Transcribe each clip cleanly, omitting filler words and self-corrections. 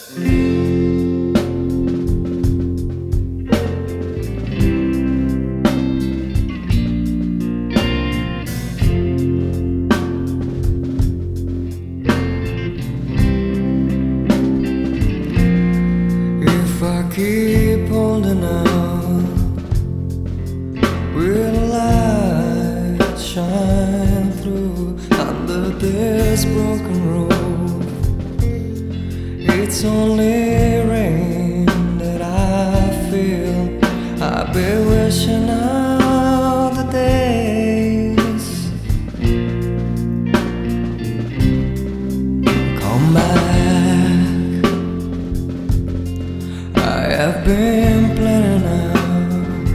If I keep holding out, will the light shine through under this broken roof? It's only rain that I feel. I've been wishing out the days come back. I have been planning out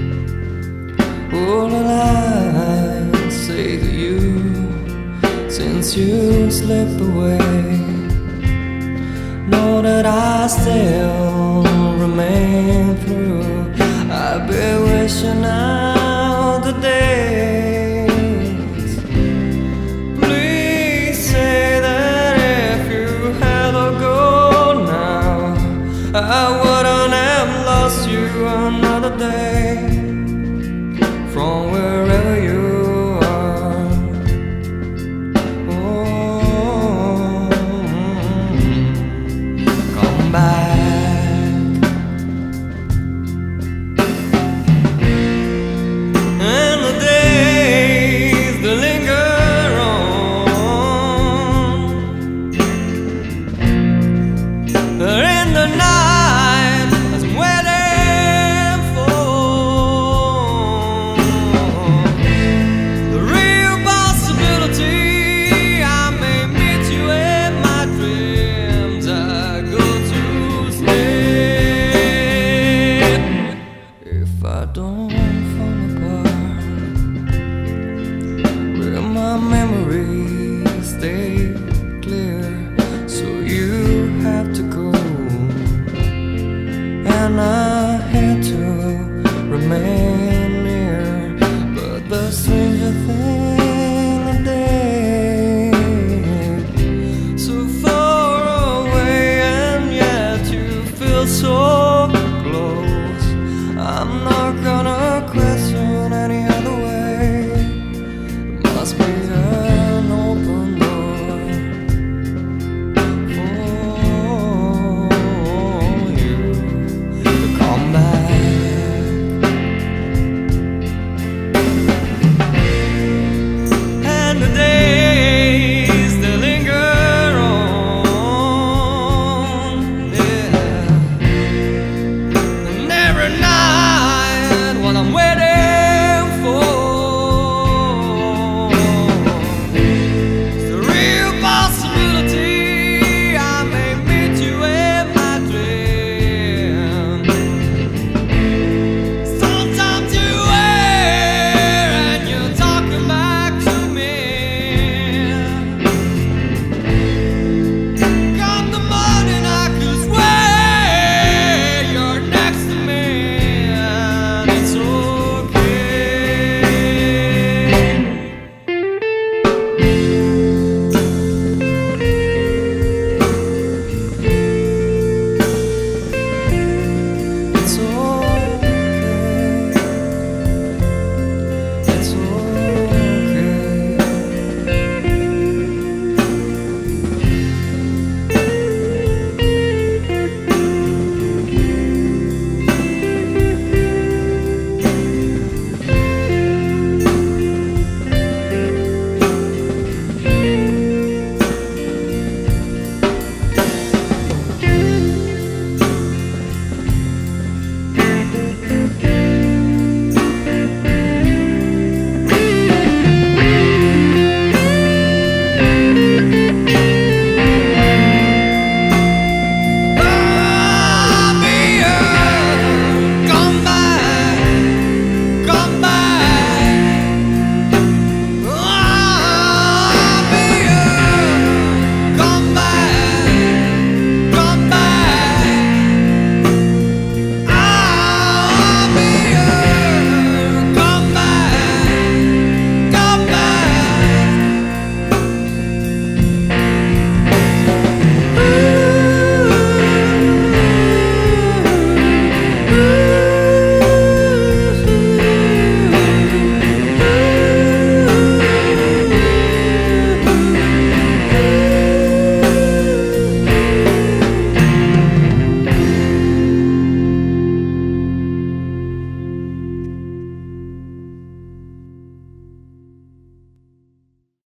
all that I say to you since you slipped away. Know that I still remain through. I've been wishing out the days. Please say that if you had to go now, I